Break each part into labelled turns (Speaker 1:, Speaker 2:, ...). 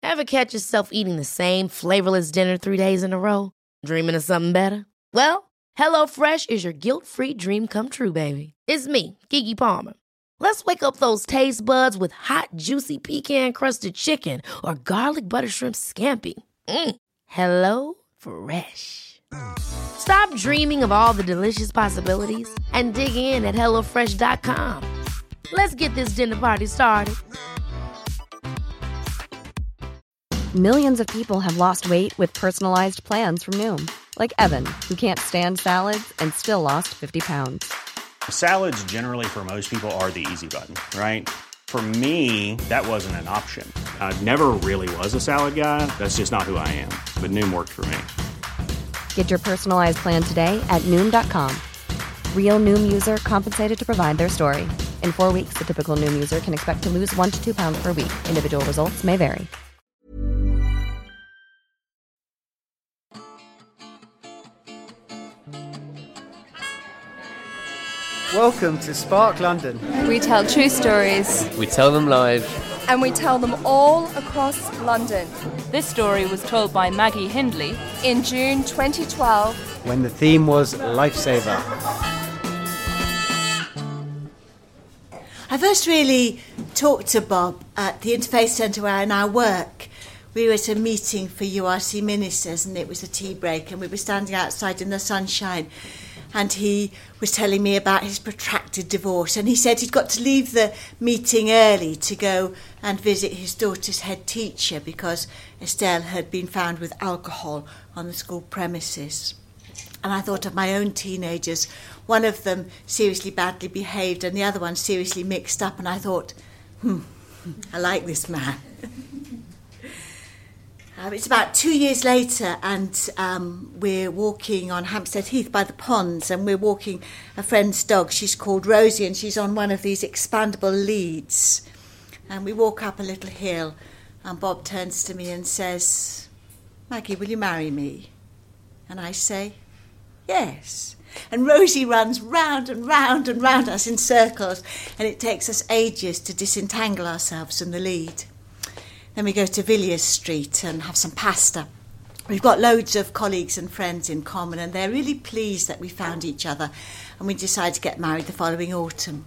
Speaker 1: Ever catch yourself eating the same flavorless dinner 3 days in a row? Dreaming of something better? Well, HelloFresh is your guilt-free dream come true, baby. It's me, Keke Palmer. Let's wake up those taste buds with hot, juicy pecan-crusted chicken or garlic butter shrimp scampi. Hello Fresh. Stop dreaming of all the delicious possibilities and dig in at HelloFresh.com. Let's get this dinner party started.
Speaker 2: Millions of people have lost weight with personalized plans from Noom. Like Evan, who can't stand salads and still lost 50 pounds.
Speaker 3: Salads generally for most people are the easy button, right? For me, that wasn't an option. I never really was a salad guy. That's just not who I am. But Noom worked for me.
Speaker 2: Get your personalized plan today at Noom.com. Real Noom user compensated to provide their story. In 4 weeks, the typical Noom user can expect to lose 1 to 2 pounds per week. Individual results may vary.
Speaker 4: Welcome to Spark London.
Speaker 5: We tell true stories.
Speaker 6: We tell them live.
Speaker 5: And we tell them all across London.
Speaker 7: This story was told by Maggie Hindley
Speaker 5: in June 2012.
Speaker 4: When the theme was Lifesaver.
Speaker 8: I first really talked to Bob at the Interfaith Centre where I now work. We were at a meeting for URC ministers and it was a tea break and we were standing outside in the sunshine. And he was telling me about his protracted divorce. And he said he'd got to leave the meeting early to go and visit his daughter's head teacher because Estelle had been found with alcohol on the school premises. And I thought of my own teenagers. One of them seriously badly behaved and the other one seriously mixed up. And I thought, I like this man. It's about 2 years later and we're walking on Hampstead Heath by the ponds and we're walking a friend's dog. She's called Rosie and she's on one of these expandable leads. And we walk up a little hill and Bob turns to me and says, Maggie, will you marry me? And I say, yes. And Rosie runs round and round and round us in circles and it takes us ages to disentangle ourselves from the lead. Then we go to Villiers Street and have some pasta. We've got loads of colleagues and friends in common and they're really pleased that we found each other and we decide to get married the following autumn.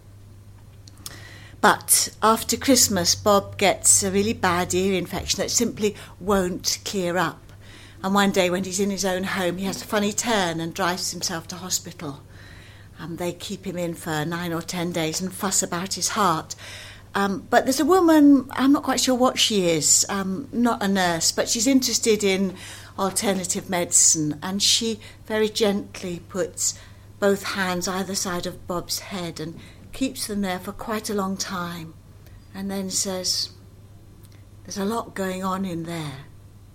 Speaker 8: But after Christmas, Bob gets a really bad ear infection that simply won't clear up. And one day when he's in his own home, he has a funny turn and drives himself to hospital. They keep him in for 9 or 10 days and fuss about his heart. But there's a woman, I'm not quite sure what she is, not a nurse, but she's interested in alternative medicine and she very gently puts both hands either side of Bob's head and keeps them there for quite a long time and then says, there's a lot going on in there.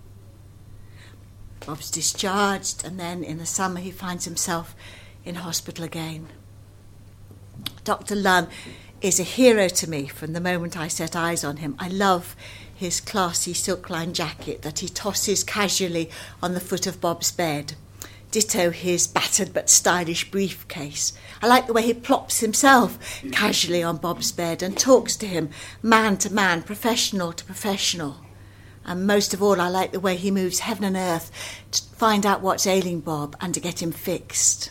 Speaker 8: Bob's discharged and then in the summer he finds himself in hospital again. Dr. Lunn is a hero to me from the moment I set eyes on him. I love his classy silk-lined jacket that he tosses casually on the foot of Bob's bed. Ditto his battered but stylish briefcase. I like the way he plops himself casually on Bob's bed and talks to him man to man, professional to professional. And most of all, I like the way he moves heaven and earth to find out what's ailing Bob and to get him fixed.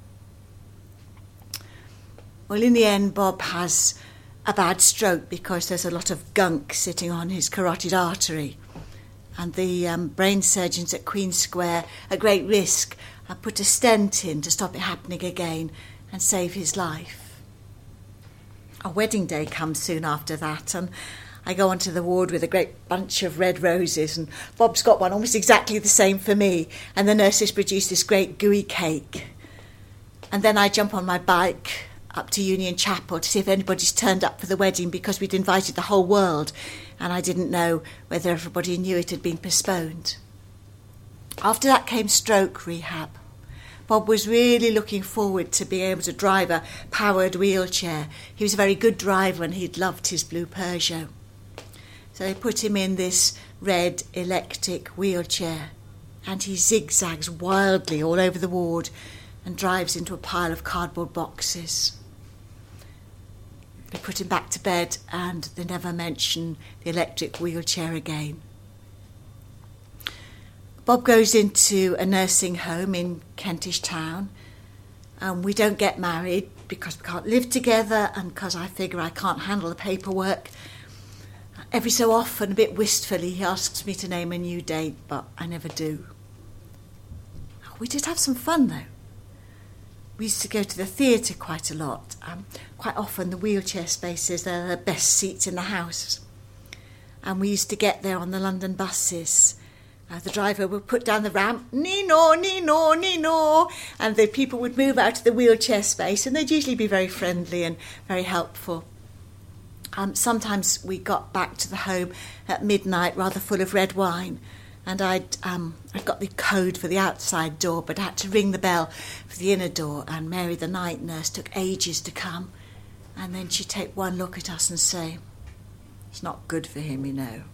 Speaker 8: Well, in the end, Bob has a bad stroke because there's a lot of gunk sitting on his carotid artery. And the brain surgeons at Queen Square, at great risk, put a stent in to stop it happening again and save his life. Our wedding day comes soon after that, and I go onto the ward with a great bunch of red roses, and Bob's got one almost exactly the same for me, and the nurses produce this great gooey cake. And then I jump on my bike up to Union Chapel to see if anybody's turned up for the wedding because we'd invited the whole world and I didn't know whether everybody knew it had been postponed. After that came stroke rehab. Bob was really looking forward to being able to drive a powered wheelchair. He was a very good driver and he'd loved his blue Peugeot. So they put him in this red electric wheelchair and he zigzags wildly all over the ward and drives into a pile of cardboard boxes. They put him back to bed and they never mention the electric wheelchair again. Bob goes into a nursing home in Kentish Town, and we don't get married because we can't live together and because I figure I can't handle the paperwork. Every so often, a bit wistfully, he asks me to name a new date, but I never do. We did have some fun, though. We used to go to the theatre quite a lot. Quite often, the wheelchair spaces are the best seats in the house. And we used to get there on the London buses. The driver would put down the ramp, Nino, Nino, Nino, and the people would move out to the wheelchair space, and they'd usually be very friendly and very helpful. Sometimes we got back to the home at midnight rather full of red wine, and I'd got the code for the outside door, but I had to ring the bell for the inner door, and Mary, the night nurse, took ages to come, and then she'd take one look at us and say, "It's not good for him, you know."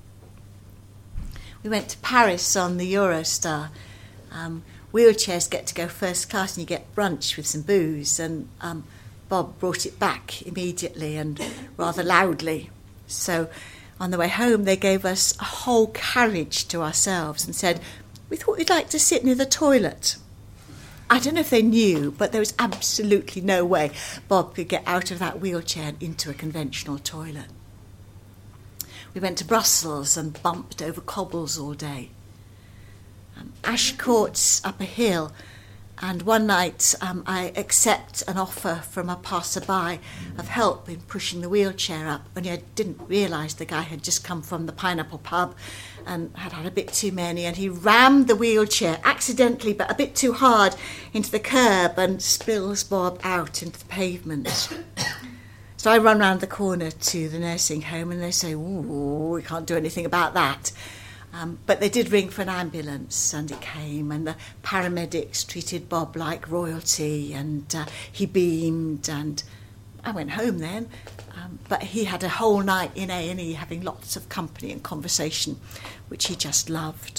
Speaker 8: We went to Paris on the Eurostar. Wheelchairs get to go first class and you get brunch with some booze, and Bob brought it back immediately and rather loudly. So on the way home they gave us a whole carriage to ourselves and said, "We thought you'd like to sit near the toilet." I don't know if they knew, but there was absolutely no way Bob could get out of that wheelchair and into a conventional toilet. We went to Brussels and bumped over cobbles all day. Ash Court's up a hill, and one night I accept an offer from a passerby of help in pushing the wheelchair up, only I didn't realise the guy had just come from the Pineapple Pub and had had a bit too many, and he rammed the wheelchair, accidentally but a bit too hard, into the curb and spills Bob out into the pavement. So I run round the corner to the nursing home and they say, "Ooh, we can't do anything about that." But they did ring for an ambulance and it came, and the paramedics treated Bob like royalty, and he beamed, and I went home then. But he had a whole night in A&E having lots of company and conversation, which he just loved.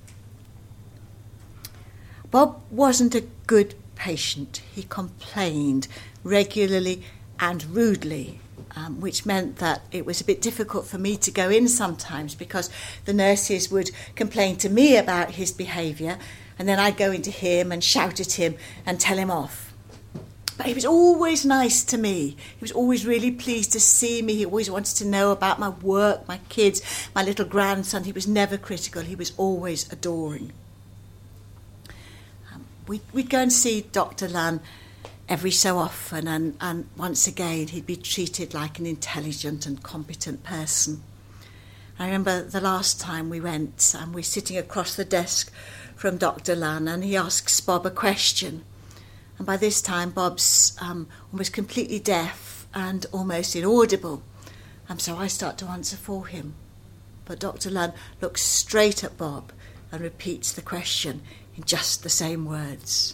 Speaker 8: Bob wasn't a good patient. He complained regularly and rudely, which meant that it was a bit difficult for me to go in sometimes because the nurses would complain to me about his behaviour, and then I'd go into him and shout at him and tell him off. But he was always nice to me. He was always really pleased to see me. He always wanted to know about my work, my kids, my little grandson. He was never critical. He was always adoring. We'd go and see Dr. Lunn every so often, and once again he'd be treated like an intelligent and competent person. I remember the last time we went, and we're sitting across the desk from Dr. Lunn, and he asks Bob a question. And by this time Bob's almost completely deaf and almost inaudible, so I start to answer for him. But Dr. Lunn looks straight at Bob and repeats the question in just the same words.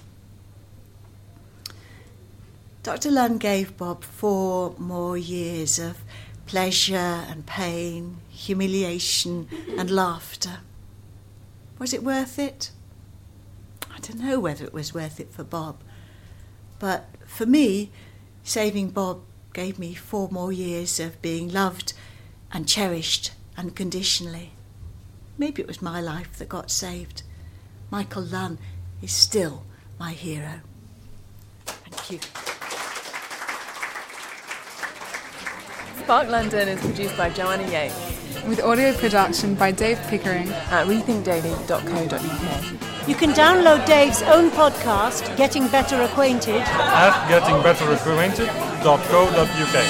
Speaker 8: Dr. Lunn gave Bob 4 more years of pleasure and pain, humiliation and laughter. Was it worth it? I don't know whether it was worth it for Bob, but for me, saving Bob gave me 4 more years of being loved and cherished unconditionally. Maybe it was my life that got saved. Michael Lunn is still my hero. Thank you.
Speaker 6: Spark London is produced by Joanna Yates,
Speaker 9: with audio production by Dave Pickering
Speaker 6: at rethinkdaily.co.uk.
Speaker 10: You can download Dave's own podcast, Getting Better Acquainted,
Speaker 11: at gettingbetteracquainted.co.uk.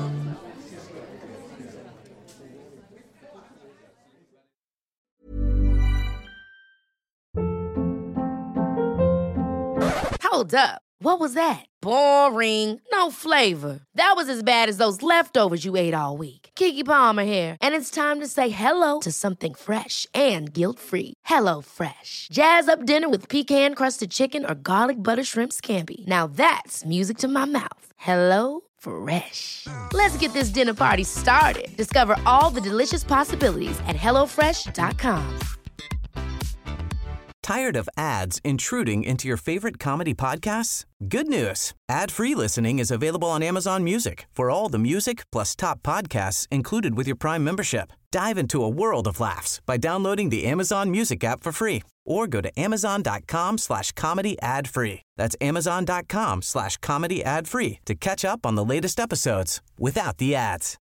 Speaker 1: Hold up. What was that? Boring. No flavor. That was as bad as those leftovers you ate all week. Keke Palmer here, and it's time to say hello to something fresh and guilt-free. Hello Fresh. Jazz up dinner with pecan-crusted chicken or garlic butter shrimp scampi. Now that's music to my mouth. Hello Fresh. Let's get this dinner party started. Discover all the delicious possibilities at HelloFresh.com.
Speaker 11: Tired of ads intruding into your favorite comedy podcasts? Good news. Ad-free listening is available on Amazon Music for all the music plus top podcasts included with your Prime membership. Dive into a world of laughs by downloading the Amazon Music app for free or go to amazon.com/comedy ad-free. That's amazon.com/comedy ad-free to catch up on the latest episodes without the ads.